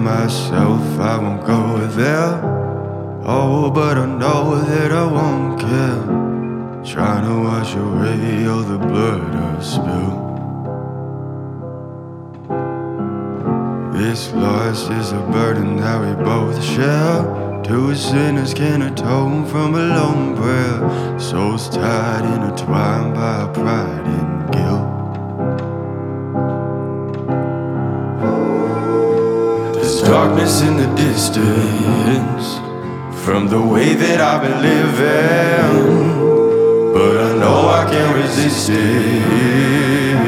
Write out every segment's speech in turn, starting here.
myself I won't go there. Oh, but I know that I won't care. Trying to wash away all the blood I've spilled. This loss is a burden that we both share. Two sinners can atone from a lone prayer. Souls tied, intertwined by our pride and guilt. There's darkness in the distance from the way that I've been living, but I know I can't resist it.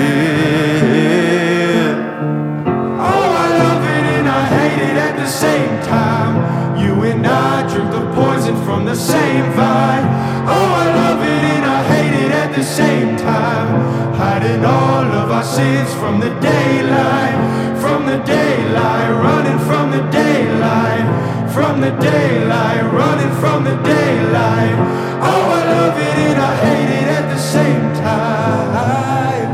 Oh, I love it and I hate it at the same time. You and I drink the poison from the same vine. Oh, I love it and I hate it at the same time. Hiding all of our sins from the daylight, from the daylight, running from the daylight, from the daylight, running from the daylight. Oh, I love it and I hate it at the same time.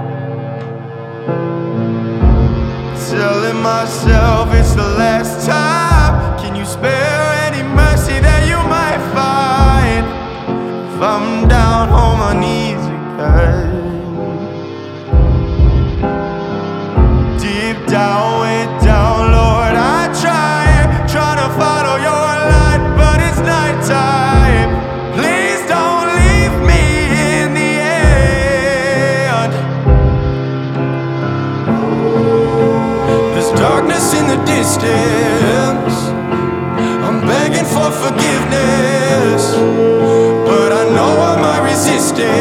Telling myself it's the last time. Can you spare any mercy that you might find if I'm down on my knees again? Deep down, way down, Lord, I try to follow your light, but it's nighttime. Please don't leave me in the end. There's darkness in the distance. I'm begging for forgiveness, but I know I might resist it.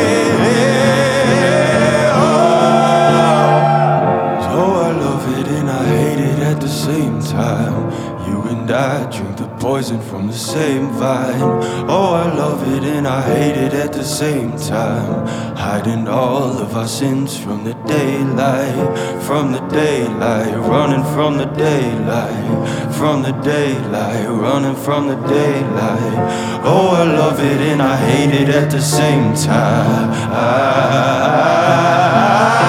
So I love it and I hate it at the same time. You and I drink the poison from the same vine. Oh, I love it and I hate it at the same time. Hiding all of our sins from the daylight, from the daylight, running from the daylight, from the daylight, running from the daylight. Oh, I love it and I hate it at the same time.